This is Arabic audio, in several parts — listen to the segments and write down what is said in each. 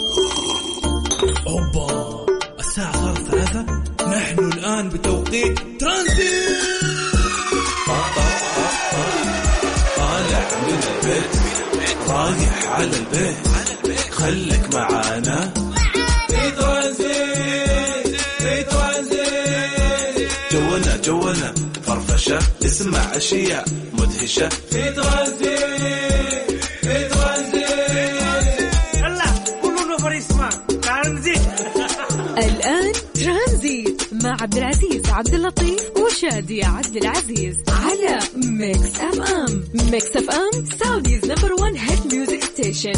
أوبا، الساعة صارت 3. نحن الآن بتوقيت ترانزيت. طالع من البيت رايح على البيت، خلك معانا في ترانزيت. في ترانزيت جولنا فرفشة، اسمع أشياء مدهشة في ترانزيت. في ترانزيت الله كله نفر يسمع ترانزيت. الآن ترانزيت مع عبد العزيز عبد اللطيف وشادي عبد العزيز على ميكس اف ام. ميكس اف ام سعوديز نمبر 1 هيت ميوزك ستيشن.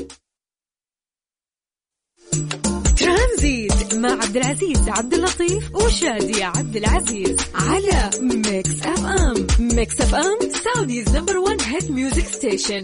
ترانزيت مع عبد العزيز عبد اللطيف وشادي عبد العزيز على ميكس اف ام. ميكس اف ام سعوديز نمبر 1 هيت ميوزك ستيشن.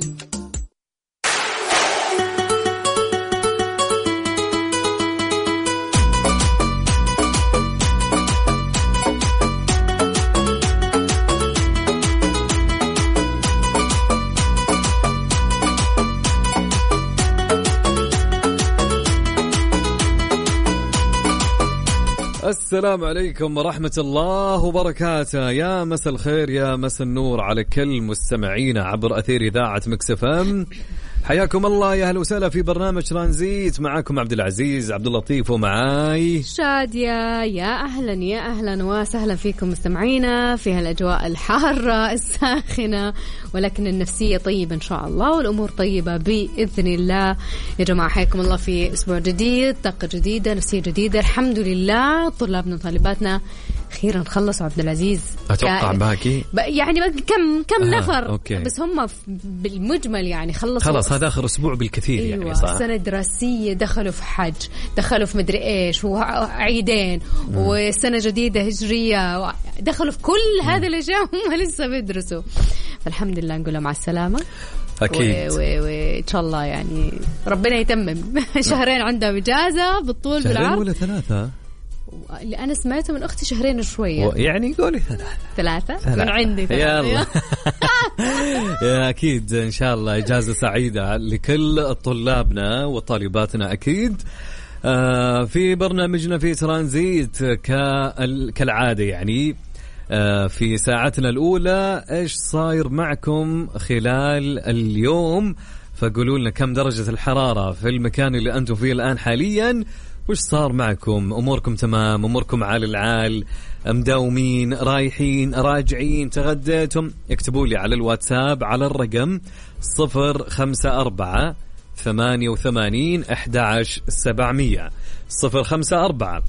السلام عليكم ورحمة الله وبركاته. يا مساء الخير يا مساء النور على كل مستمعينا عبر أثير إذاعة ميكس اف ام. حياكم الله، يا هلا وسهلا في برنامج ترانزيت. معاكم عبد العزيز عبد اللطيف ومعاي شادية. يا أهلا وسهلا فيكم مستمعينا في هالأجواء الحارة الساخنة، ولكن النفسية طيبة إن شاء الله والأمور طيبة بإذن الله. يا جماعة حياكم الله في أسبوع جديد، طاقة جديدة، نفسية جديدة. الحمد لله طلابنا وطالباتنا أخيرا خلصوا عبد العزيز. أتوقع باقي يعني كم نفر أوكي. بس هم بالمجمل يعني خلص هذا آخر أسبوع بالكثير. أيوة يعني صح. السنة الدراسية دخلوا في حج، دخلوا في مدري إيش وعيدين والسنة جديدة هجرية، دخلوا في كل هذه الأشياء هم لسه بيدرسوا. فالحمد لله نقول مع السلامة أكيد وإن شاء الله يعني ربنا يتمم. شهرين عندهم إجازة بالطول بالعرض ولا 3 اللي أنا سمعته من أختي شهرين شوية، يعني قولي 3 من عندي 3. يلا. يا أكيد إن شاء الله إجازة سعيدة لكل طلابنا وطالباتنا أكيد. في برنامجنا في ترانزيت كالعادة يعني في ساعتنا الأولى إيش صاير معكم خلال اليوم، فقولوا لنا كم درجة الحرارة في المكان اللي أنتم فيه الآن حاليا، وش صار معكم، أموركم تمام، أموركم عال العال، مداومين، رايحين، راجعين، تغديتم. اكتبوا لي على الواتساب على الرقم 054 88 11 700 054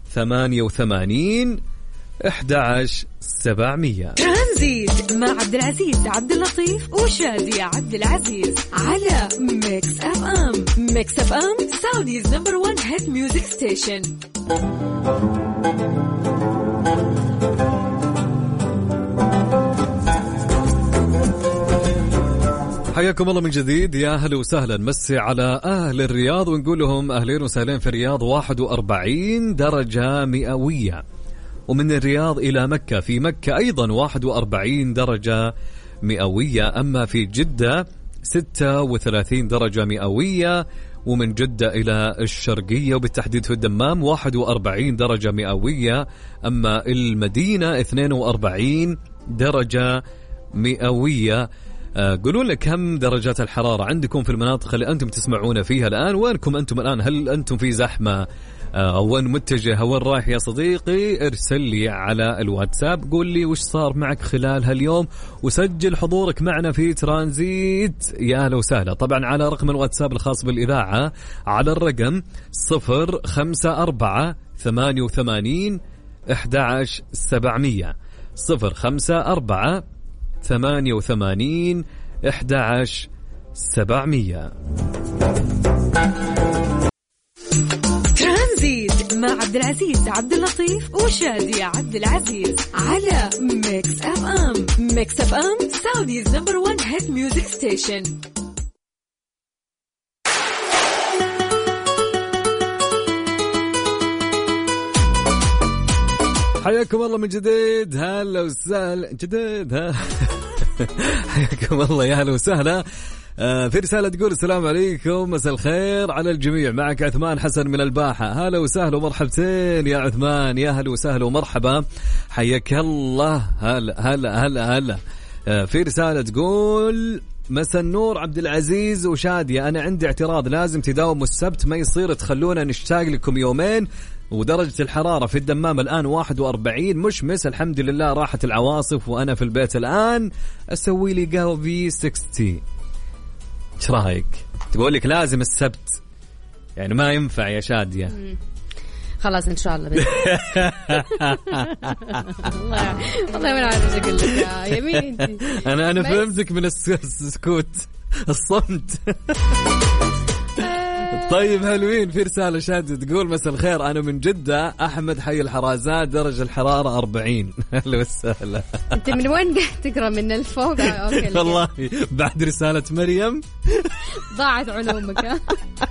88 11 700. ترانزيت مع عبد العزيز عبد اللطيف وشادي عبد العزيز على ميكس اف ام. ميكس اف ام سعوديز نمبر 1 هيت ميوزك ستيشن. حياكم الله من جديد، يا هلا وسهلا. مسي على أهل الرياض ونقول لهم أهلين وسهلين. في الرياض 41 درجة مئوية، ومن الرياض إلى مكة في مكة أيضا 41 درجة مئوية. أما في جدة 36 درجة مئوية، ومن جدة إلى الشرقية وبالتحديد في الدمام 41 درجة مئوية. أما المدينة 42 درجة مئوية. قولوا لنا كم درجات الحرارة عندكم في المناطق اللي أنتم تسمعون فيها الآن. وينكم أنتم الآن؟ هل أنتم في زحمة أو وين متجه، وين رايح يا صديقي؟ ارسل لي على الواتساب، قول لي وش صار معك خلال هاليوم، وسجل حضورك معنا في ترانزيت. يا أهلا وسهلا. طبعا على رقم الواتساب الخاص بالإذاعة على الرقم 054 88 11 700 054 88 11 700. ترانزيت مع عبد العزيز عبد اللطيف وشادي عبد العزيز على ميكس اف ام. ميكس اف ام سعوديز نمبر 1 هيت ميوزك ستيشن. حياكم الله من جديد، هلا وسهلا جديد. حياكم الله، يا هلا وسهلا. في رسالة تقول السلام عليكم مساء الخير على الجميع، معك عثمان حسن من الباحة. هلا وسهلا ومرحبتين يا عثمان، يا هلا وسهلا ومرحبا، حياك الله. هلا في رسالة تقول مساء النور عبد العزيز وشادية، أنا عندي اعتراض، لازم تداوموا السبت، ما يصير تخلونا نشتاق لكم يومين. ودرجة الحرارة في الدمام الآن 41 مشمس، الحمد لله راحت العواصف وأنا في البيت الآن أسوي لي قهوة في 60. ايش رايك؟ تقول لك لازم السبت، يعني ما ينفع يا شادية. خلاص ان شاء الله. والله ما عارف اقول لك يا يمين. انا فهمتك من السكوت الصمت. طيب حلوين. في رسالة شادية تقول مساء الخير، أنا من جدة أحمد حي الحرازات، درجة الحرارة 40. أهلا وسهلا. أنت من وين قاعد تقرأ؟ من الفوق؟ والله بعد رسالة مريم ضاعت علومك.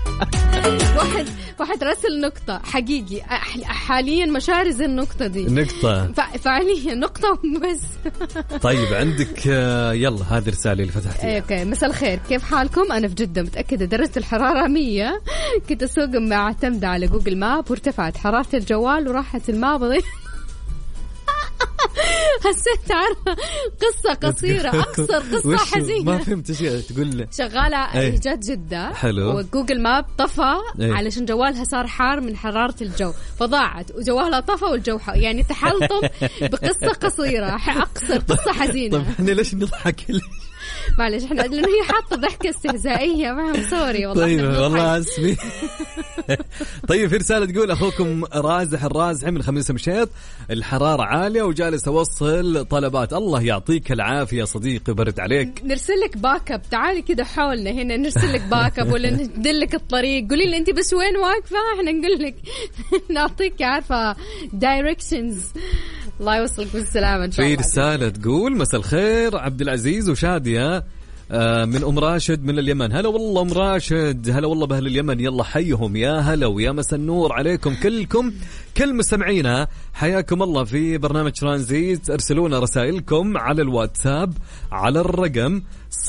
واحد رسل نقطة حقيقي حاليا مشاري زي النقطة دي، نقطة فعليا نقطة بس. طيب عندك يلا هذه الرسالة اللي فتحتيها. اوكي مساء الخير، كيف حالكم؟ أنا في جدة متأكدة درجة الحرارة 100. كنت أسوق معتمدة على جوجل ماب وارتفعت حرارة الجوال وراحت الماء. حسيت عارفة قصة قصيرة، أقصر قصة حزينة. ما فهمت شيء تقول. شغالة جت جدة حلو، وجوجل ماب طفى علشان جوالها صار حار من حرارة الجو فضاعت، وجوالها طفى والجو يعني تحلطم بقصة قصيرة أقصر قصة حزينة. طب احنا ليش نضحك؟ معلش احنا لأنه هي حاطة ضحكة استهزائية معهم، سوري والله. طيب والله اسفي. طيب في رسالة تقول أخوكم رازح الرازحي من خميس مشيط، الحرارة عالية وجالس أوصل طلبات. الله يعطيك العافية صديقي، برد عليك. نرسل لك باك اب، تعالي كده حولنا هنا نرسل لك باك اب ولا ندلك الطريق، قولي لي أنت بس وين واقفة احنا نقول لك نعطيك عارفة دايركشنز. الله يوصلك بالسلامة إن شاء الله. في رسالة تقول مساء الخير عبد العزيز وشادية من أم راشد من اليمن. هلا والله أم راشد، هلا والله بأهل اليمن، يلا حيهم يا هلا ويا مساء النور عليكم كلكم، كل مستمعينا حياكم الله في برنامج ترانزيت. ارسلونا رسائلكم على الواتساب على الرقم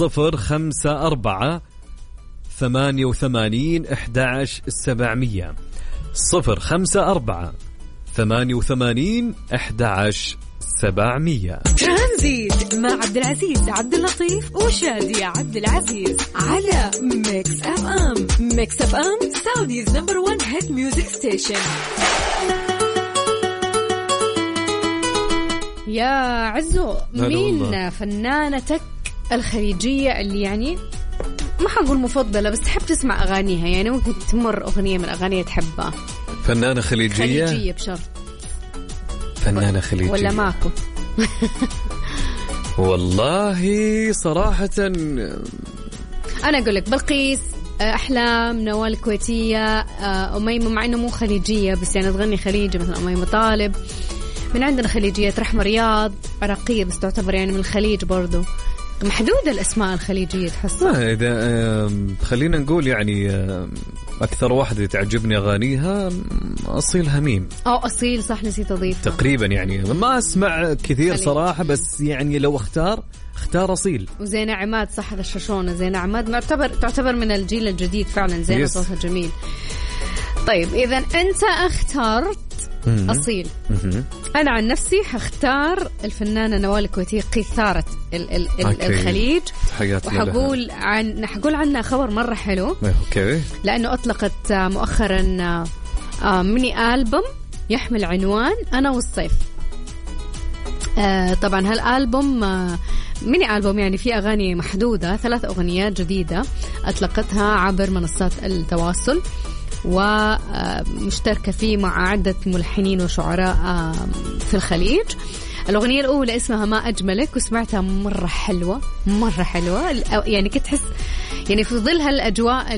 054 88 11 700 054 88 11 700. ترانزيت مع عبد العزيز عبد اللطيف وشادية عبد العزيز على ميكس اف ام. ميكس اف ام سعوديز نمبر 1 هيت ميوزك ستيشن. يا عزو، مين فنانتك الخليجية اللي يعني ما حقول مفضلة بس تحب تسمع أغانيها، يعني ممكن تمر أغنية من أغانيها تحبها؟ فنانة خليجية بشرط. فنانة خليجية ولا ماكو؟ والله صراحة أنا أقول لك بلقيس، أحلام، نوال الكويتية، أميمة، مع إنه مو خليجية بس يعني تغني خليجي، مثل أميمة طالب. من عندنا خليجيات رحمة رياض، عراقية بس تعتبر يعني من الخليج برضو. محدودة الأسماء الخليجية تحسها. إذا خلينا نقول يعني أكثر واحدة تعجبني أغانيها أصيل هميم. أصيل صح، نسيت أضيف تقريبا، يعني ما أسمع كثير صراحة، بس يعني لو اختار أصيل. وزينة عماد، صح هذا الشاشونة، زينة عماد تعتبر من الجيل الجديد فعلا، زينة صوتها جميل. طيب إذا أنت اخترت أصيل، أنا عن نفسي هختار الفنانة نوال الكويتية، قيثارة الخليج، وحقول عنها خبر مرة حلو. لأنه أطلقت مؤخرا ميني ألبوم يحمل عنوان أنا والصيف. طبعا هالألبوم ميني ألبوم يعني فيه أغاني محدودة، 3 أغنيات جديدة أطلقتها عبر منصات التواصل، ومشتركة فيه مع عدة ملحنين وشعراء في الخليج. الأغنية الأولى اسمها ما أجملك، وسمعتها مرة حلوة مرة حلوة، يعني كنت تحس يعني في ظل هالأجواء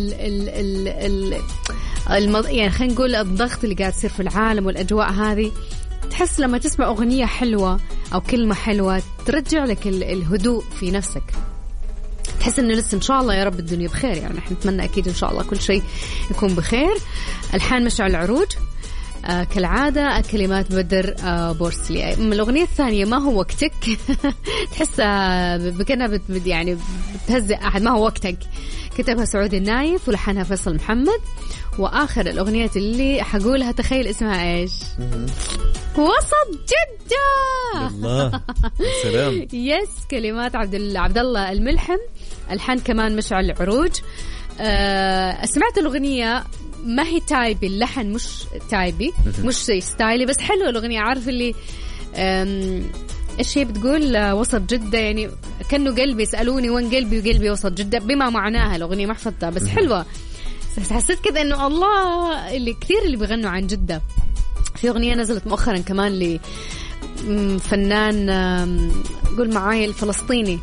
يعني خلينا نقول الضغط اللي قاعد يصير في العالم والأجواء هذه، تحس لما تسمع أغنية حلوة أو كلمة حلوة ترجع لك الهدوء في نفسك، تحس إنه لسه إن شاء الله يا رب الدنيا بخير. يعني إحنا نتمنى أكيد إن شاء الله كل شيء يكون بخير. الحان مشعل العروج، كالعادة كلمات بدر بورسلي. الأغنية الثانية ما هو وقتك تحسها بكأنها يعني بتهزئ أحد. ما هو وقتك كتبها سعود النايف ولحنها فيصل محمد. وآخر الأغنية اللي حقولها تخيل اسمها إيش؟ وسط جدة. الله سلام. يس كلمات عبد الله الملحم، الحان كمان مشعل عروج. سمعت الأغنية ما هي تايبي، اللحن مش تايبي مش ستايلي بس حلوة الأغنية. عارف اللي إيش هي بتقول؟ وسط جدة يعني كأنه قلبي يسألوني وين قلبي وقلبي وسط جدة بما معناها الأغنية ما حفظتها بس حلوة. حسيت كذا إنه الله اللي كثير اللي بيغنوا عن جدة. في أغنية نزلت مؤخرا كمان لفنان قول معاي الفلسطيني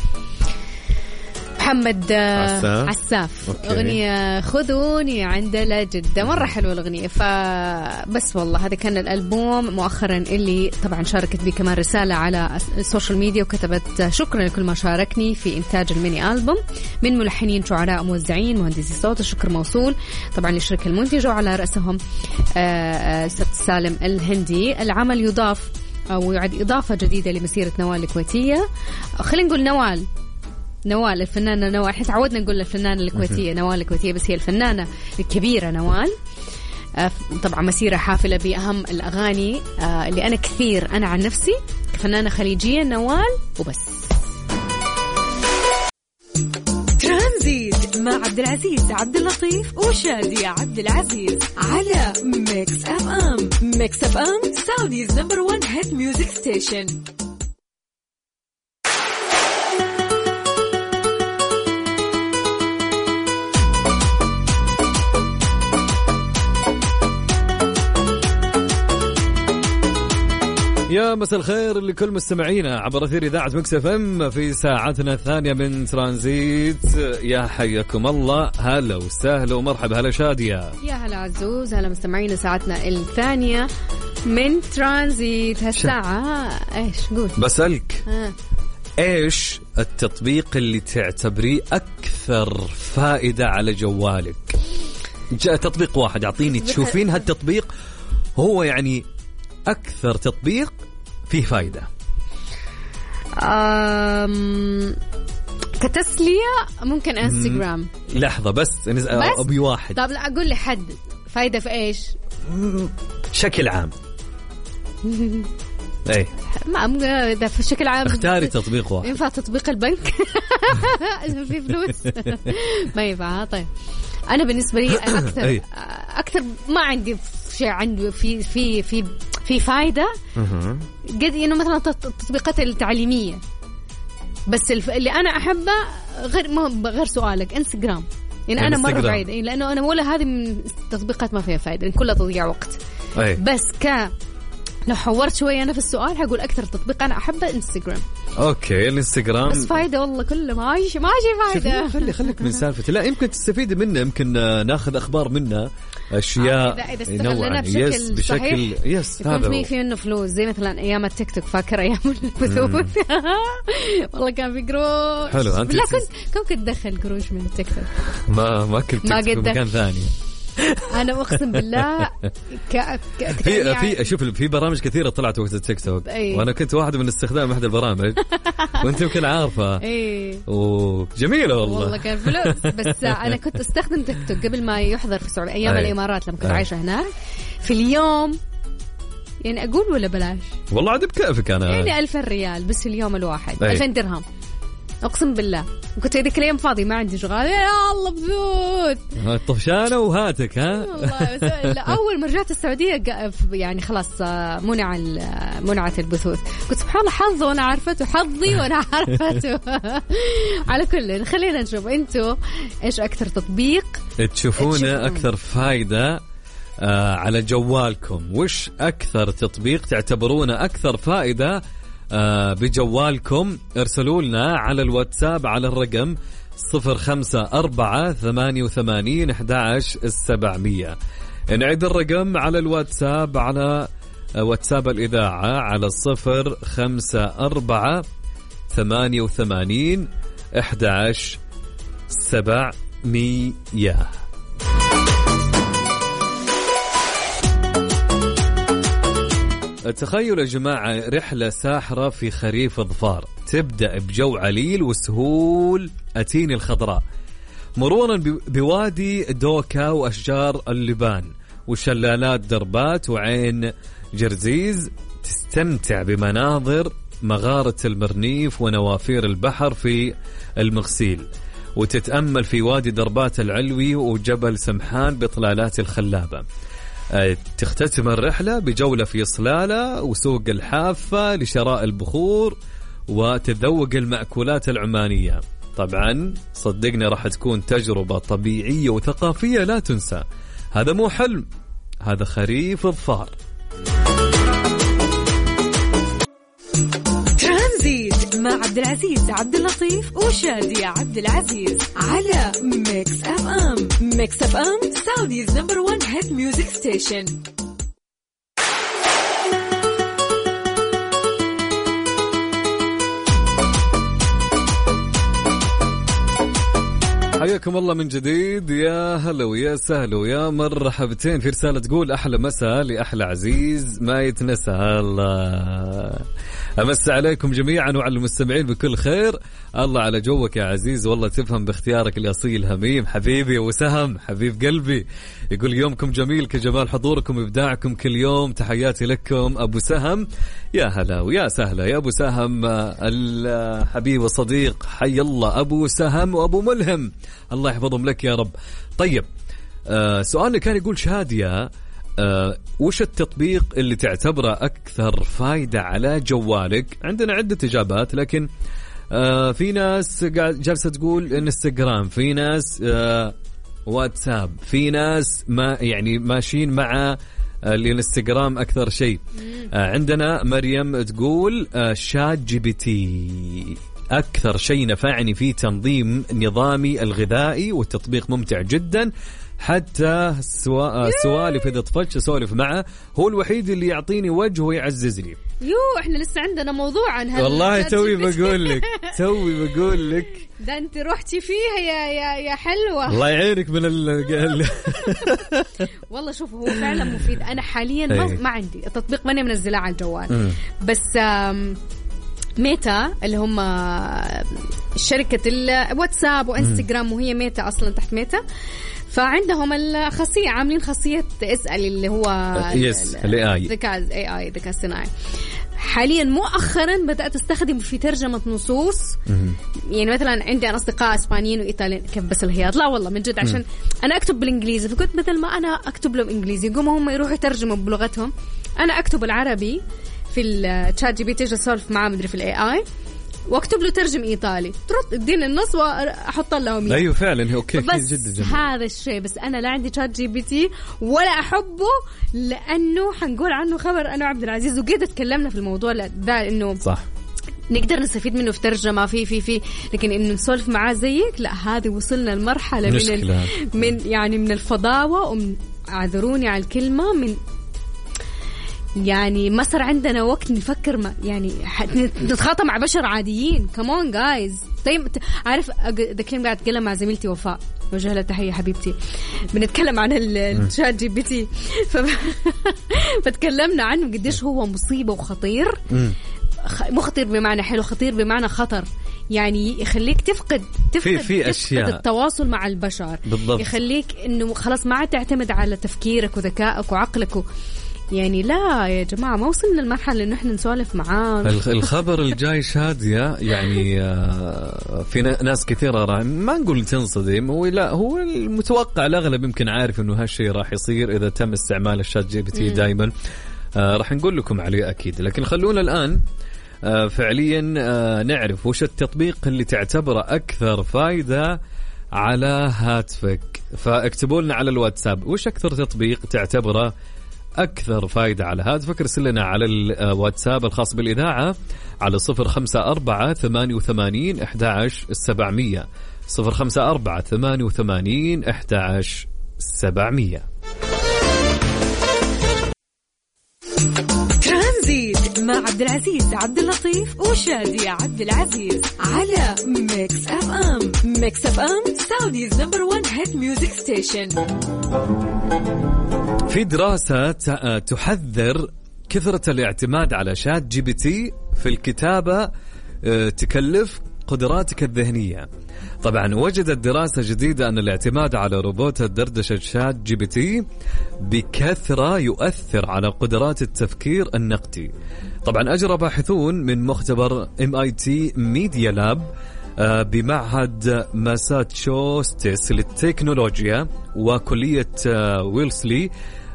محمد عساف. أغنية خذوني عند لا جدة مرة حلوة الأغنية. فبس والله هذا كان الألبوم مؤخرا اللي طبعا شاركت بي كمان رسالة على السوشيال ميديا وكتبت شكرا لكل ما شاركني في إنتاج الميني ألبوم من ملحنين شعراء موزعين مهندسي صوت. الشكر موصول طبعا للشركة المنتجة وعلى رأسهم ست سالم الهندي. العمل يضاف أو يعد إضافة جديدة لمسيرة نوال الكويتية. خلينا نقول نوال الفنانة نوال. احنا تعودنا نقول الفنانة الكويتية نوال الكويتية بس هي الفنانة الكبيرة نوال. طبعا مسيرة حافلة بأهم الأغاني اللي أنا عن نفسي كفنانة خليجية نوال وبس. ترانزيت مع عبد العزيز عبد اللطيف وشادي عبد العزيز على ميكس اف ام. ميكس اف ام سعوديز نمبر 1 هيت ميوزك ستيشن. يا مساء الخير لكل مستمعينا عبر أثير إذاعة ميكس اف ام في ساعتنا الثانية من ترانزيت. يا حياكم الله، هلا وسهلا ومرحبا. هلا شادية. يا هلا عزوز. هلا مستمعينا ساعتنا الثانية من ترانزيت. هالساعة ايش قول؟ بسألك ايش التطبيق اللي تعتبريه أكثر فائدة على جوالك؟ جاء تطبيق واحد أعطيني تشوفين هالتطبيق هو يعني أكثر تطبيق فيه فايدة. كتسلية ممكن انستغرام. لحظة بس أبي واحد. طب لا أقول لي حد فايدة في إيش؟ شكل عام. ايه ما إذا في شكل عام اختاري تطبيق واحد. ينفع تطبيق البنك إذا في فلوس ما ينفع. طيب أنا بالنسبة لي أكثر ما عندي شيء عنده في فايدة قد إنه مثلا التطبيقات التعليمية بس اللي أنا أحبه غير سؤالك انستغرام. يعني أنا مرة بعيدة لأنه أنا ولا هذه من التطبيقات ما فيها فايدة كلها تضيع وقت. بس لو حورت شوية أنا في السؤال هقول أكثر تطبيق أنا أحبه انستغرام. أوكي الانستغرام بس فايدة والله كله ماشي فايدة. خليك من سالفة لا يمكن تستفيد منه يمكن ناخذ أخبار منه أشياء إذا استغلنا بشكل صحيح يكون في منه فلوس زي مثلا أيام التيك توك. فاكر أيام البثوث والله كان في قروش حلو. أنت لا كنت تدخل قروش من التيك توك ما كنت في مكان ثاني. أنا أقسم بالله في أشوف في برامج كثيرة طلعت وقت التيك توك وأنا كنت واحد من استخدام أحد البرامج وأنت يمكن عارفة وجميلة والله كان فلوس. بس أنا كنت أستخدم تيك توك قبل ما يحضر في السعودية أيام الإمارات لما كنت عايشة هناك. في اليوم يعني أقول ولا بلاش والله عاد بكيفك أنا يعني 1000 ريال بس في اليوم الواحد 2000 درهم أقسم بالله. كنت هذيك اليوم فاضي ما عندي شغال يا الله بثوث طفشانة وهاتك والله. أول ما رجعت السعودية يعني خلاص منعت البثوث. قلت سبحان الله حظ وأنا عارفته حظي وأنا عارفته. على كل خلينا نشوف أنتوا إيش أكثر تطبيق تشوفونه أكثر فايدة على جوالكم. وش أكثر تطبيق تعتبرونه أكثر فائدة بجوالكم؟ ارسلوا لنا على الواتساب على الرقم 0548811700. نعيد الرقم على الواتساب على واتساب الإذاعة على 0548811700. تخيلوا يا جماعة رحلة ساحرة في خريف ظفار، تبدأ بجو عليل وسهول أتيني الخضراء، مرورا بوادي دوكا وأشجار اللبان وشلالات دربات وعين جرزيز، تستمتع بمناظر مغارة المرنيف ونوافير البحر في المغسيل، وتتأمل في وادي دربات العلوي وجبل سمحان بإطلالات الخلابة. تختتم الرحلة بجولة في صلالة وسوق الحافة لشراء البخور وتذوق المأكولات العمانية. طبعا صدقني راح تكون تجربة طبيعية وثقافية لا تنسى. هذا مو حلم، هذا خريف ظفار. ترانزيت مع عبد العزيز عبد اللطيف وشادي عبد العزيز على ميكس اف ام. ميكس اف ام سعوديز نمبر 1 هيت ميوزك ستيشن. حياكم الله من جديد، يا هلا ويا سهلا ويا مرحبتين. في رسالة تقول أحلى مساء لأحلى عزيز ما يتنسى. الله أمس عليكم جميعا وعلى المستمعين بكل خير. الله على جوك يا عزيز، والله تفهم باختيارك الأصيل هميم حبيبي وسهم حبيب قلبي. يقول يومكم جميل كجمال حضوركم وإبداعكم كل يوم، تحياتي لكم أبو سهم. يا هلا ويا سهلا يا أبو سهم الحبيب والصديق، حي الله أبو سهم وأبو ملهم، الله يحفظهم لك يا رب. طيب سؤالنا كان يقول شادية وش التطبيق اللي تعتبره أكثر فايدة على جوالك؟ عندنا عدة إجابات، لكن في ناس جالسة تقول انستغرام، في ناس واتساب، في ناس ما يعني ماشيين مع الانستغرام أكثر شيء. عندنا مريم تقول شات جي بي تي أكثر شيء نفعني في تنظيم نظامي الغذائي، والتطبيق ممتع جدا، حتى سوالف إذا طفلت أسولف معه، هو الوحيد اللي يعطيني وجه ويعزز لي. احنا لسه عندنا موضوع عن هذا. والله توي بقول لك ده انت رحتي فيها يا حلوة. الله يعينك من والله شوف هو فعلا مفيد. انا حاليا ما عندي التطبيق، ماني منزله على الجوال، بس ميتا اللي هم شركة الواتساب وانستغرام، وهي ميتا أصلا تحت ميتا، فعندهم الخاصية، عاملين خاصية اسأل اللي هو الذكاء الصناعي. حاليا مؤخرا بدأت استخدم في ترجمة نصوص. يعني مثلا عندي أنا أصدقاء إسبانيين وإيطاليين، كيف بس الهياط، لا والله من جد، عشان أنا أكتب بالإنجليزي، فكنت بدل ما أنا أكتب لهم إنجليزي يقوموا هم يروحوا يترجموا بلغتهم، أنا أكتب العربي في الشات جي بي تي، أسولف معاه مدري في الاي اي، واكتب له ترجم ايطالي، ترد الدين النص واحط لهم اياه. ايوه فعلا اوكي جدا جميل هذا الشيء. بس انا لا عندي شات جي بي تي ولا احبه، لانه حنقول عنه خبر انا وعبد العزيز، وقد تكلمنا في الموضوع ده، انه صح نقدر نستفيد منه في ترجمة في لكن إنه نسولف معاه زيك لا، هذه وصلنا لمرحلة من الفضاوة، اعذروني على الكلمة، من يعني ما صار عندنا وقت نفكر، ما يعني نتخاطب مع بشر عاديين. كمون جايز. طيب عارف دكين قاعد أتكلم مع زميلتي وفاء، وجه لها تحية حبيبتي، بنتكلم عن الشات جي بي تي، فتكلمنا عنه قديش هو مصيبة وخطير. مو خطير بمعنى حلو، خطير بمعنى خطر، يعني يخليك تفقد أشياء التواصل مع البشر. بالضبط. يخليك إنه خلاص ما عاد تعتمد على تفكيرك وذكائك وعقلك يعني لا يا جماعة، ما وصلنا للمرحلة إنه إحنا نسولف معاه. الخبر الجاي شادية يعني في ناس كثيرة ما نقول تنصدم، هو المتوقع، الأغلب يمكن عارف إنه هالشيء راح يصير إذا تم استعمال الشات جي بي تي دايما. راح نقول لكم عليه أكيد، لكن خلونا الآن فعليا نعرف وش التطبيق اللي تعتبره أكثر فايدة على هاتفك. فاكتبوا لنا على الواتساب وش أكثر تطبيق تعتبره أكثر فايدة على هاتفك. ارسل لنا على الواتساب الخاص بالإذاعة على 0548811700 0548811700. ترانزيت مع عبد العزيز عبد اللطيف وشادي عبد العزيز على ميكس اف ام. ميكس اف ام سعوديز نمبر 1 هيت ميوزك ستيشن. في دراسة تحذر كثرة الاعتماد على شات جي بي تي في الكتابة تكلف قدراتك الذهنية. طبعا وجدت دراسة جديدة أن الاعتماد على روبوت الدردشة شات جي بي تي بكثرة يؤثر على قدرات التفكير النقدي. طبعا أجرى باحثون من مختبر MIT ميديا لاب بمعهد ماساتشوستس للتكنولوجيا وكلية ويلسلي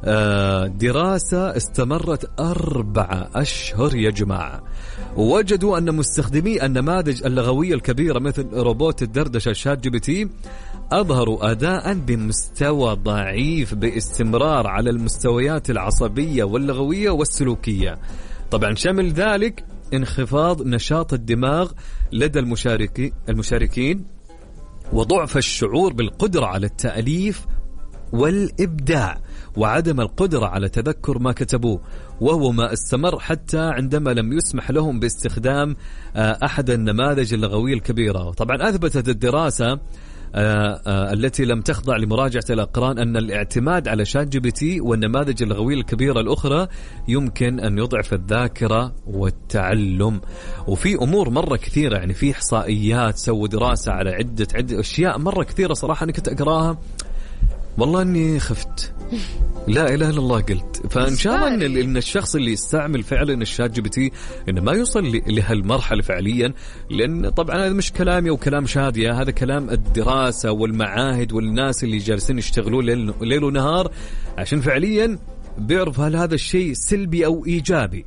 دراسة استمرت 4 أشهر يا جماعة، ووجدوا أن مستخدمي النماذج اللغوية الكبيرة مثل روبوت الدردشة شات جي بي تي أظهروا أداء بمستوى ضعيف باستمرار على المستويات العصبية واللغوية والسلوكية. طبعا شمل ذلك انخفاض نشاط الدماغ لدى المشاركين وضعف الشعور بالقدرة على التأليف والإبداع وعدم القدرة على تذكر ما كتبوه، وهو ما استمر حتى عندما لم يسمح لهم باستخدام أحد النماذج اللغوية الكبيرة. طبعا أثبتت الدراسة التي لم تخضع لمراجعة الأقران أن الاعتماد على شات جي بي تي والنماذج اللغوية الكبيرة الأخرى يمكن أن يضعف الذاكرة والتعلم. وفي أمور مرة كثيرة، يعني في إحصائيات سووا دراسة على عدة أشياء مرة كثيرة صراحة أنا كنت أقراها والله أني خفت، لا إله إلا الله قلت. فإن شاء الله إن الشخص اللي يستعمل فعلا الشات جي بي تي إنه ما يوصل لهالمرحلة فعليا، لأن طبعا هذا مش كلامي وكلام شادية، هذا كلام الدراسة والمعاهد والناس اللي جالسين يشتغلون ليل ونهار عشان فعليا بيعرف هل هذا الشيء سلبي أو إيجابي.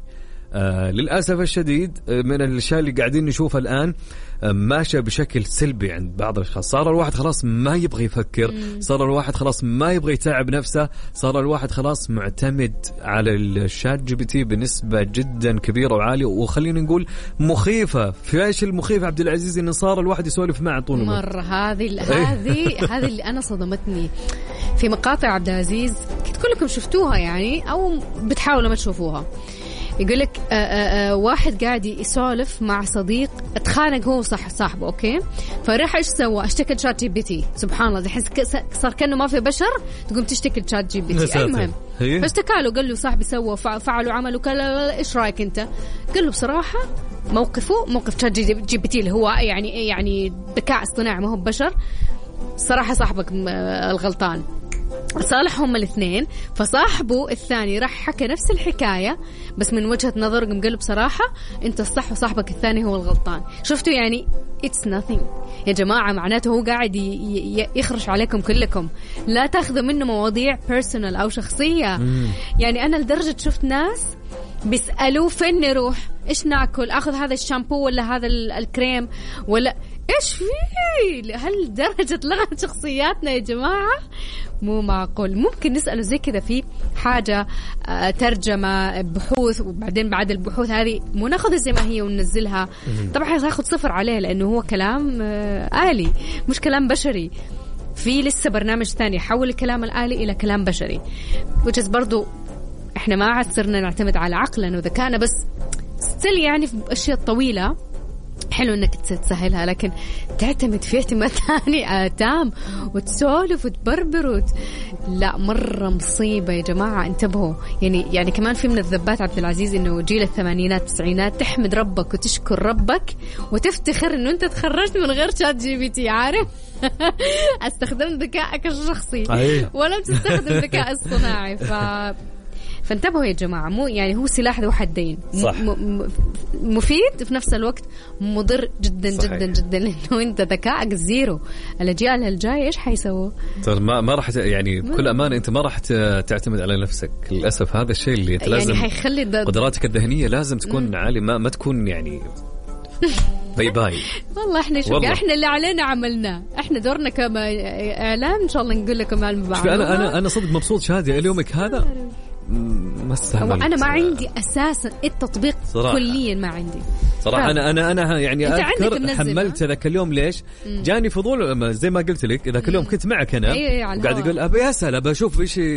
للأسف الشديد من الأشياء اللي قاعدين نشوفها الآن ماشية بشكل سلبي عند بعض الأشخاص. صار الواحد خلاص ما يبغى يفكر، صار الواحد خلاص ما يبغى يتعب نفسه، صار الواحد خلاص معتمد على الشات جي بي تي بنسبة جدا كبيرة وعالية، وخلينا نقول مخيفة. في ايش المخيف عبد العزيز؟ إن صار الواحد يسولف معه طول الوقت. مرة هذه اللي أنا صدمتني في مقاطع عبد العزيز، كلكم شفتوها يعني أو بتحاولوا ما تشوفوها. يقول لك واحد قاعد يسولف مع صديق، اتخانق هو صاحبه، اوكي، فراح ايش سوى؟ اشتكى شات جي بي تي. سبحان الله، الحين صار كأنه ما في بشر تقوم تشتكي شات جي بي تي. المهم فاشتكى له، قال له صاحبي سوى فعلوا عملوا كذا، ايش رايك انت؟ قال له بصراحه موقف شات جي بي تي اللي هو يعني ذكاء اصطناعي ما هو بشر، صراحه صاحبك الغلطان. صالحهم الاثنين، فصاحبه الثاني راح حكى نفس الحكاية بس من وجهة نظر، قال له بصراحة انت الصح وصاحبك الثاني هو الغلطان. شفتوا يعني it's nothing يا جماعة، معناته هو قاعد يخرج عليكم كلكم، لا تاخذوا منه مواضيع personal أو شخصية. يعني أنا لدرجة شفت ناس بيسألوه فين نروح، إيش ناكل، أخذ هذا الشامبو ولا هذا الكريم ولا إيش فيه. هل درجة لغة شخصياتنا يا جماعة مو معقول. ممكن نسأله زي كذا في حاجة ترجمة بحوث، وبعدين بعد البحوث هذه مو ناخذها زي ما هي وننزلها. طبعا هاخد 0 عليه لأنه هو كلام آلي مش كلام بشري. في لسه برنامج ثاني حول الكلام الآلي إلى كلام بشري، وجز برضو احنا ما عاد صرنا نعتمد على عقلنا وذكاءنا بس ستيل يعني في أشياء طويلة حلو انك تسهلها، لكن تعتمد في اعتماد ثاني تام وتسولف وتبربر لا مرة مصيبة يا جماعة. انتبهوا. يعني كمان في من الذبات عبد العزيز انه جيل الثمانينات التسعينات تحمد ربك وتشكر ربك وتفتخر انه انت تخرجت من غير شات جي بي تي، عارف؟ استخدمت ذكائك الشخصي ولم تستخدم ذكاء اصطناعي. فانتبهوا يا جماعة، مو يعني هو سلاح ذو حدين، مفيد في نفس الوقت مضر جدا صحيح. جدا جدا، لأنه أنت ذكائك زيرو. الأجيال الجاية إيش حيسووا؟ ما راح يعني بكل أمانة أنت ما راح تعتمد على نفسك للأسف. هذا الشيء اللي لازم يعني حيخلي قدراتك الذهنية لازم تكون عالية، ما تكون يعني باي والله احنا شوف احنا اللي علينا عملناه، احنا دورنا كما اعلام ان شاء الله نقول لكم المعلومات. انا صدق مبسوط شادي اليومك هذا ما استعملت. انا ما عندي اساسا التطبيق صراحة. كليا ما عندي صراحه. انا يعني اذكر حملت ذاك اليوم ليش جاني فضول زي ما قلت لك ذاك اليوم كنت معك انا قاعد اقول ابي اسال ابى اشوف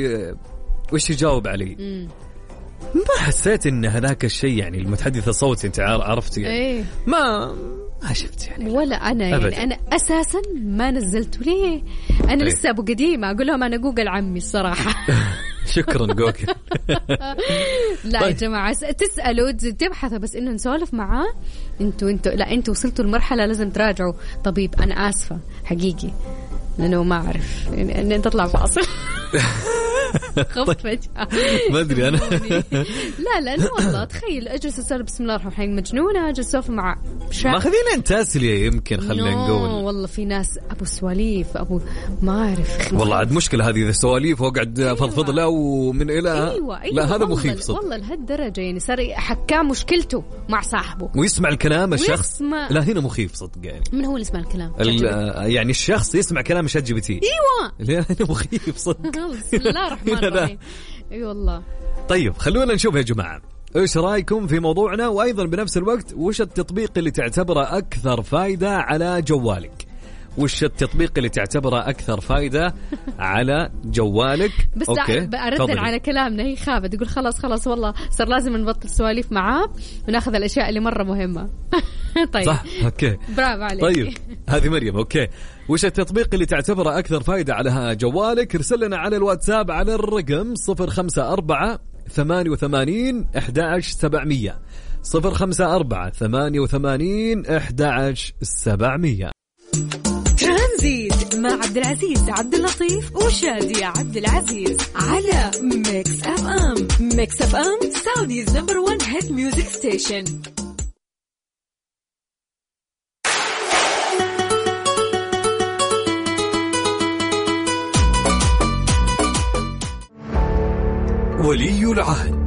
وش يجاوب علي. ما حسيت ان هذاك الشيء يعني المتحدث الصوتي انت عرفت يعني ما شفت يعني ولا انا يعني انا اساسا ما نزلته ليه. انا لسه ابو قديمه اقول لهم انا جوجل عمي الصراحه. شكرا جوجل. لا طيب. يا جماعة تسألوا تبحثوا بس إنه نسولف معاه. انتوا لا انتوا وصلتوا المرحلة لازم تراجعوا طبيب. أنا آسفة حقيقي لأنه ما أعرف إن تطلع فاصل. خفت فجأة ما أدري أنا. لا والله تخيل أجلس أسأل بسم الله الرحمن الرحيم مجنونة أجلس أسولف مع ما خلينا نتاسلي يمكن خلينا نقول والله في ناس أبو سواليف أبو ما أعرف والله عاد مشكلة هذه السواليف وقعد فضفض له ومن إلى أيوة لا هذا مخيف صدق والله لهالدرجة يعني صار حكى مشكلته مع صاحبه ويسمع الكلام الشخص لا هنا مخيف صدق يعني. من هو اللي يسمع الكلام يعني الشخص يسمع كلام شات جي بي تي. أيوة لا هنا مخيف صدق. بسم الله الرحمن الرحيم. اي والله. طيب خلونا نشوف يا جماعة ايش رايكم في موضوعنا وايضا بنفس الوقت وش التطبيق اللي تعتبره اكثر فايدة على جوالك. وش التطبيق اللي تعتبره أكثر فايدة على جوالك؟ بس أردن على كلامنا هي خابة تقول خلاص والله صار لازم نبطل سواليف معاه وناخذ الأشياء اللي مرة مهمة. طيب صح أوكي برافو عليك. طيب هذه مريم أوكي. وش التطبيق اللي تعتبره أكثر فايدة على جوالك؟ ارسل لنا على الواتساب على الرقم 054 88 11 700 054 88 11 700. ترانزيت مع عبد العزيز عبد اللطيف وشادي عبد العزيز على ميكس اف ام. ميكس اف ام سعوديز نمبر 1 هيت ميوزك ستيشن. ولي العهد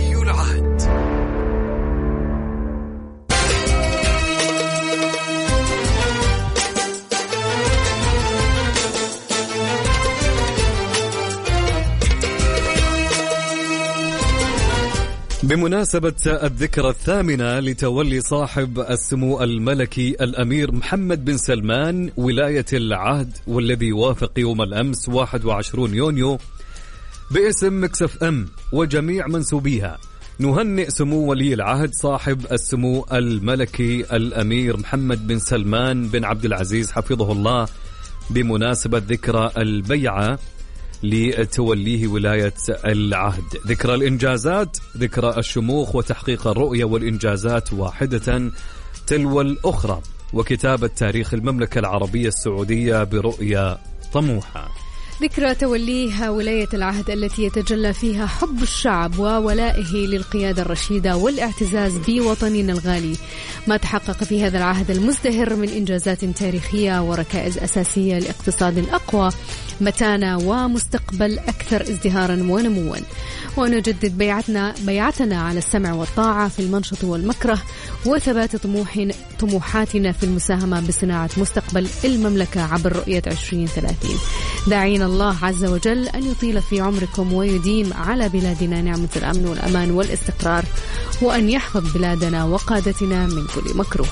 بمناسبة الذكرى الثامنة لتولي صاحب السمو الملكي الأمير محمد بن سلمان ولاية العهد والذي يوافق يوم الأمس 21 يونيو باسم ميكس اف ام وجميع منسوبيها نهنئ سمو ولي العهد صاحب السمو الملكي الأمير محمد بن سلمان بن عبد العزيز حفظه الله بمناسبة ذكرى البيعة لتوليه ولاية العهد. ذكرى الإنجازات ذكرى الشموخ وتحقيق الرؤية والإنجازات واحدة تلو الأخرى وكتابة تاريخ المملكة العربية السعودية برؤية طموحة. ذكرى توليها ولاية العهد التي يتجلى فيها حب الشعب وولائه للقيادة الرشيدة والاعتزاز بوطننا الغالي. ما تحقق في هذا العهد المزدهر من إنجازات تاريخية وركائز أساسية لاقتصاد أقوى متانة ومستقبل أكثر ازدهارا ونموا. ونجدد بيعتنا على السمع والطاعة في المنشط والمكره وثبات طموحاتنا في المساهمة بصناعة مستقبل المملكة عبر رؤية 2030. داعين الله عز وجل أن يطيل في عمركم ويديم على بلادنا نعمة الأمن والأمان والاستقرار وأن يحفظ بلادنا وقادتنا من كل مكروه.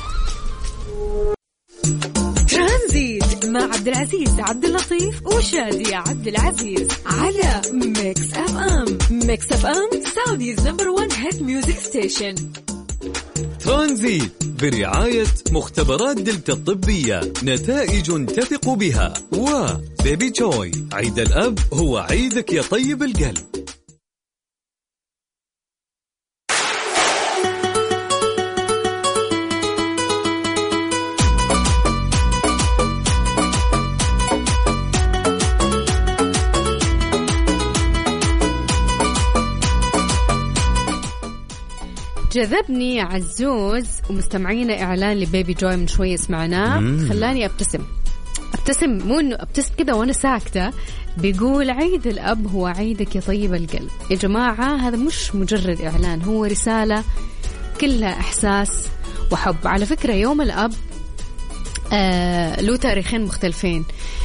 ترانزيت مع عبد العزيز عبد اللطيف وشادي عبد العزيز على ميكس اف ام. ميكس اف ام سعوديز نمبر 1 هيت ميوزك ستيشن. ترانزيت برعاية مختبرات دلتا الطبية نتائج تثق بها وبيبي جوي عيد الأب هو عيدك يا طيب القلب. جذبني عزوز ومستمعينا إعلان لبيبي جوي من شوية سمعناه خلاني أبتسم مو إنه أبتسم كده وأنا ساكتة. بيقول عيد الأب هو عيدك يا طيب القلب. يا جماعة هذا مش مجرد إعلان هو رسالة كلها إحساس وحب. على فكرة يوم الأب له تاريخين مختلفين.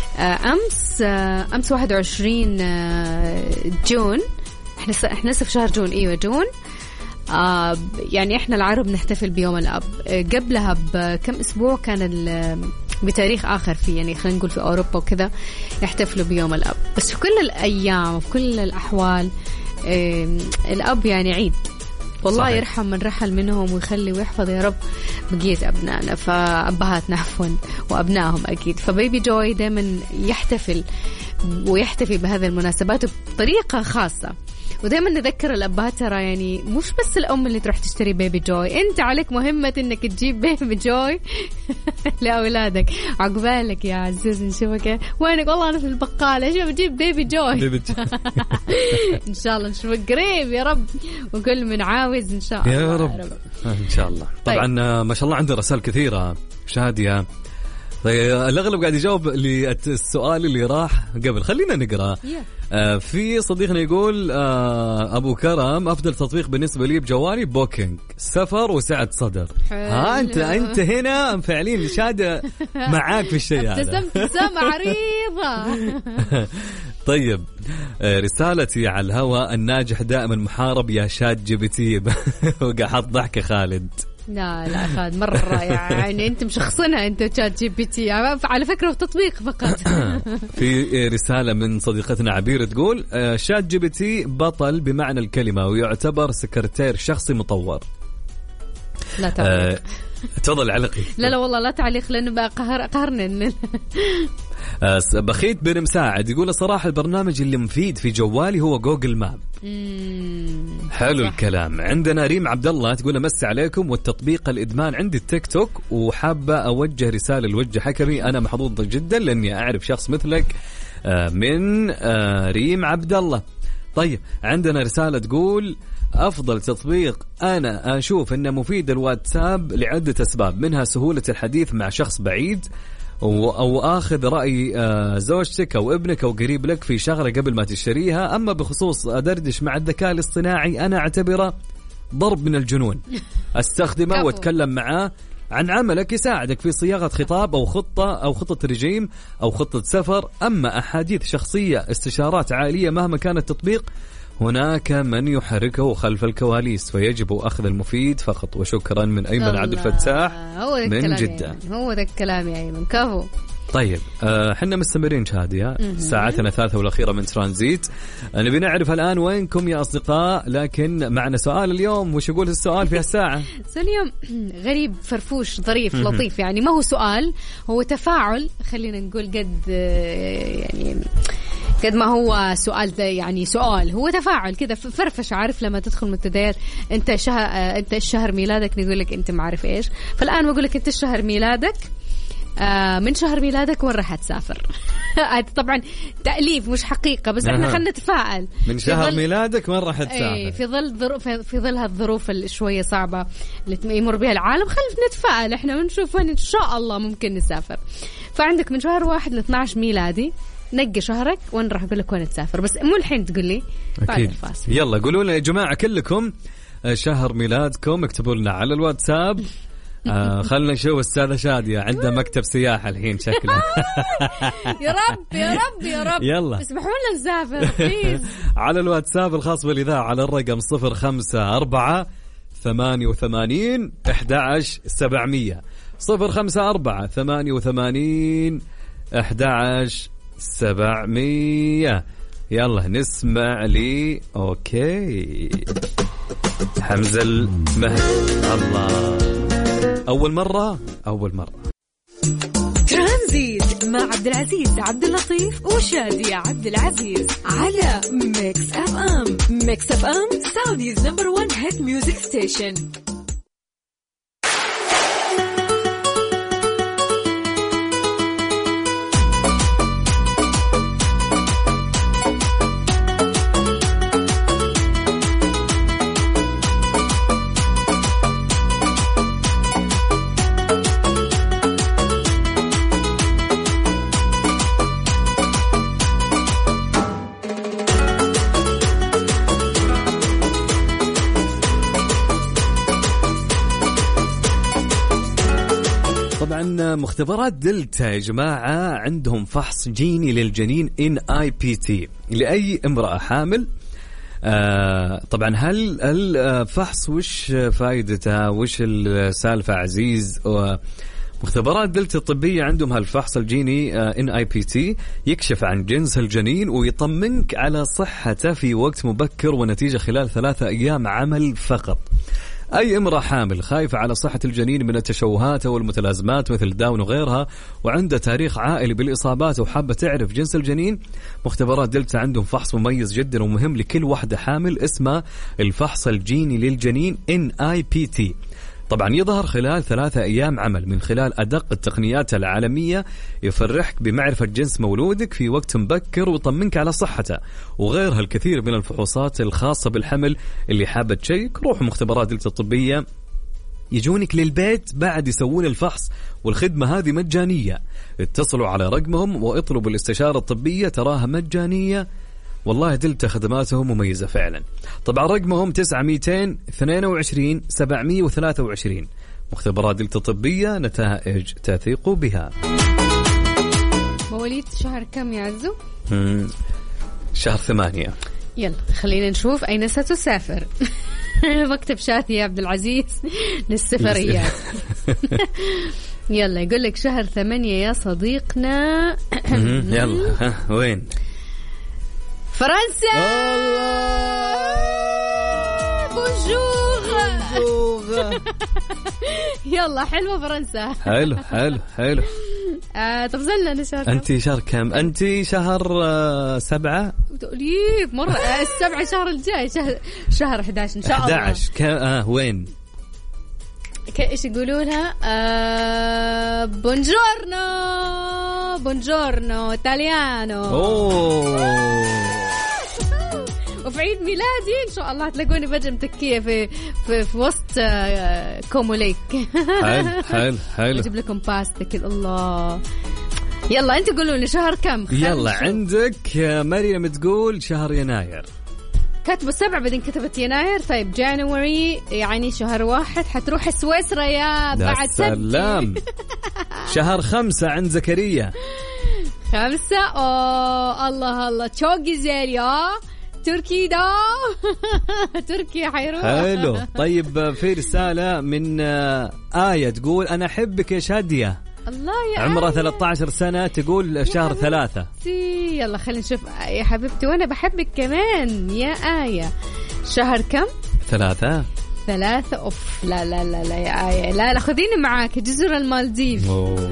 أمس 21 جون احنا لسه في شهر جون. ايوه جون. يعني احنا العرب نحتفل بيوم الأب. قبلها بكم اسبوع كان بتاريخ آخر فيه يعني خلينا نقول في أوروبا وكذا يحتفلوا بيوم الأب. بس في كل الأيام وفي كل الأحوال الأب يعني عيد. والله صحيح. يرحم من رحل منهم ويخلي ويحفظ يا رب بقية أبنائنا فأبهاتنا عفوا وأبنائهم أكيد. فبيبي جوي دائما يحتفل ويحتفي بهذه المناسبات بطريقة خاصة. ودائما نذكر الأبات ترى يعني مش بس الأم اللي تروح تشتري بيبي جوي، أنت عليك مهمة إنك تجيب بيبي جوي لأولادك. عقبالك يا عزوز نشوفك وينك؟ والله أنا في البقالة شوف بجيب بيبي جوي. إن شاء الله نشوفك قريب يا رب، وكل من عاوز إن شاء الله يا رب إن شاء الله. طبعا ما شاء الله عنده رسائل كثيرة شادية. الأغلب قاعد يجاوب للسؤال اللي راح قبل، خلينا نقرأ. في صديقنا يقول أبو كرم أفضل تطبيق بالنسبة لي بجوالي بوكينج، سفر وسعة صدر. ها أنت هنا فعليا شادة معاك في الشيء هذا. ابتسمت ابتسامة عريضة. طيب رسالتي على الهواء: الناجح دائما محارب يا شات جي بي تي. وقاعد ضحك خالد. لا خالد مرة يعني أنت مشخصنها أنت شات جي بي تي على فكرة وتطبيق فقط. في رسالة من صديقتنا عبير تقول شات جي بي تي بطل بمعنى الكلمة ويعتبر سكرتير شخصي مطور. لا تعليق. تفضل علقي. لا والله لا تعليق لأنه بقى قهرنا. بخيت بن مساعد يقول الصراحة البرنامج اللي مفيد في جوالي هو جوجل ماب. حلو الكلام. عندنا ريم عبد الله تقول مسي عليكم، والتطبيق الإدمان عندي التيك توك، وحابة أوجه رسالة لوجه حكمي، أنا محظوظ جدا لأني أعرف شخص مثلك. من ريم عبد الله. طيب عندنا رسالة تقول أفضل تطبيق أنا أشوف أنه مفيد الواتساب لعدة أسباب، منها سهولة الحديث مع شخص بعيد، أو أخذ رأي زوجتك أو ابنك أو قريب لك في شغلة قبل ما تشتريها. أما بخصوص أدردش مع الذكاء الاصطناعي أنا أعتبره ضرب من الجنون. استخدمه واتكلم معاه عن عملك، يساعدك في صياغة خطاب أو خطة رجيم أو خطة سفر. أما أحاديث شخصية استشارات عائلية مهما كان التطبيق هناك من يحركه خلف الكواليس، فيجب أخذ المفيد فقط. وشكرا من أيمن عبد الفتاح من جدة. هو ذا الكلام يا أيمن كفو. طيب حنا مستمرين شادية ساعتنا الثالثة والأخيرة من ترانزيت. نبي نعرف الآن وينكم يا أصدقاء، لكن معنا سؤال اليوم. وش يقول السؤال في الساعة؟ اليوم غريب فرفوش ظريف لطيف، يعني ما هو سؤال، هو تفاعل. خلينا نقول قد ما هو سؤال، يعني سؤال هو تفاعل كذا فرفش. عارف لما تدخل منتديات انت الشهر ميلادك، نقول لك انت ما عارف ايش. فالآن بقول لك انت الشهر ميلادك، من شهر ميلادك وين راح تسافر؟ هذا طبعا تأليف مش حقيقة، بس احنا خلينا نتفائل. من شهر ميلادك وين راح تسافر؟ في ظل هالظروف الشوية صعبة اللي يمر بها العالم، خلينا نتفائل احنا ونشوف وين ان شاء الله ممكن نسافر. فعندك من شهر 1 ل 12 ميلادي، نقي شهرك وين راح أقول لك وين تسافر، بس مو الحين تقول لي بعد الفاصل. يلا قولوا لنا يا جماعة كلكم شهر ميلادكم، اكتبوا لنا على الواتساب. خلنا نشوف السادة شادية عنده مكتب سياحة الحين شكله. يا رب يا رب يا رب، يلا اسمحوا لنا نسافر بليز. على الواتساب الخاص بالإذاعة على الرقم 054 88 11 700 054 88 11 700. يلا نسمع لي. اوكي حمزة المهدي. الله، أول مرة ترانزيت مع عبد العزيز عبد اللطيف وشادية عبد العزيز على ميكس اف ام. ميكس اف ام سعوديز نمبر 1 هيت ميوزك ستيشن. مختبرات دلتا يا جماعة عندهم فحص جيني للجنين NIPT لأي امرأة حامل. طبعا هل الفحص وش فائدتها، وش السالفة عزيز؟ مختبرات دلتا الطبية عندهم هالفحص الجيني NIPT يكشف عن جنس الجنين ويطمنك على صحته في وقت مبكر ونتيجة خلال 3 أيام عمل فقط. أي امرأة حامل خايفة على صحة الجنين من التشوهات أو المتلازمات مثل داون وغيرها وعنده تاريخ عائلي بالإصابات وحابة تعرف جنس الجنين، مختبرات دلتا عندهم فحص مميز جدا ومهم لكل واحدة حامل اسمه الفحص الجيني للجنين NIPT. طبعا يظهر خلال 3 أيام عمل من خلال أدق التقنيات العالمية، يفرحك بمعرفة جنس مولودك في وقت مبكر ويطمنك على صحته، وغيرها الكثير من الفحوصات الخاصة بالحمل. اللي حابة تشيك روح مختبرات دلتا الطبية، يجونك للبيت بعد يسوون الفحص، والخدمة هذه مجانية. اتصلوا على رقمهم واطلبوا الاستشارة الطبية، تراها مجانية. والله دلتا خدماتهم مميزة فعلا. طبعا رقمهم 922 723. مختبرات دلتا الطبية، نتائج تثق بها. مواليد شهر كم يا عزو؟ شهر 8. يلا خلينا نشوف أين ستسافر. مكتب شادي يا عبد العزيز للسفريات. يلا يقول لك شهر 8 يا صديقنا. يلا وين؟ فرنسا. بونجور. يلا حلوة فرنسا. حلو حلو حلو. طب زلنا شهر. أنت شهر كم؟ أنت شهر 7. تقولي مرة 7 شهر الجاي شهر 11 إن شاء الله. 11 وين؟ إيش يقولونها؟ بونجورنو بونجورنو إيطاليانو. وفي عيد ميلادي إن شاء الله تلاقوني بجي متكية في وسط كوموليك. حلو حلو حلو. أجيب لكم باستا كل الله. يلا أنت قولوا لي شهر كم؟ يلا عندك مريم تقول شهر يناير. كتبوا 7 بعدين كتبت يناير. طيب جانوري يعني شهر 1 حتروح سويسرا يا بعد سلام. شهر 5 عند زكريا. 5 الله الله تشوقي زيريا تركي دا. تركيا حيروح. حلو. طيب في رسالة من آية تقول أنا أحبك يا شادية. الله يا عمرها 13 سنة تقول شهر 3. يلا خلينا نشوف يا حبيبتي وأنا بحبك كمان يا آية. شهر كم؟ 3. أوف لا لا لا لا يا آية لا خذيني معاك جزر المالديف.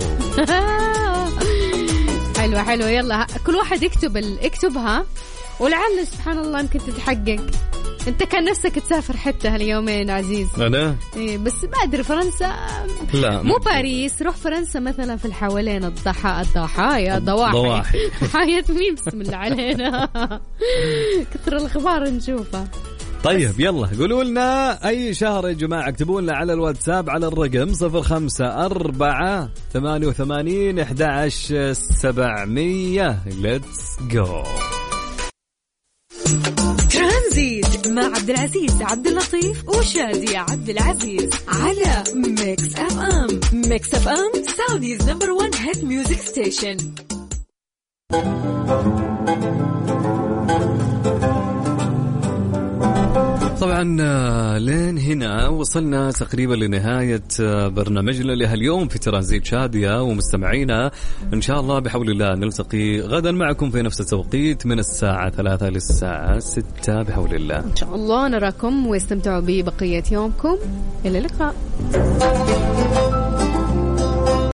حلوة يلا كل واحد اكتبها ولعل سبحان الله يمكن تتحقق. انت كان نفسك تسافر حتى هاليومين عزيز. انا بس ما ادري فرنسا لا مو باريس. روح فرنسا مثلا في الحوالين الضواحي حياة مين بسم الله علينا. كثر الاخبار نشوفها. طيب يلا قولوا لنا أي شهر يا جماعة. اكتبوا لنا على الواتساب على الرقم 0548 88 11 700. Let's go. ترانزيت مع عبد العزيز عبد اللطيف وشادي عبد العزيز على ميكس اف ام. ميكس اف ام سعوديز نمبر 1 هيت ميوزك ستيشن. طبعا لين هنا وصلنا تقريبا لنهاية برنامجنا لهاليوم في ترانزيت شادية ومستمعينا. إن شاء الله بحول الله نلتقي غدا معكم في نفس التوقيت من الساعة 3 للساعة 6 بحول الله. إن شاء الله نراكم واستمتعوا ببقية يومكم. إلى اللقاء.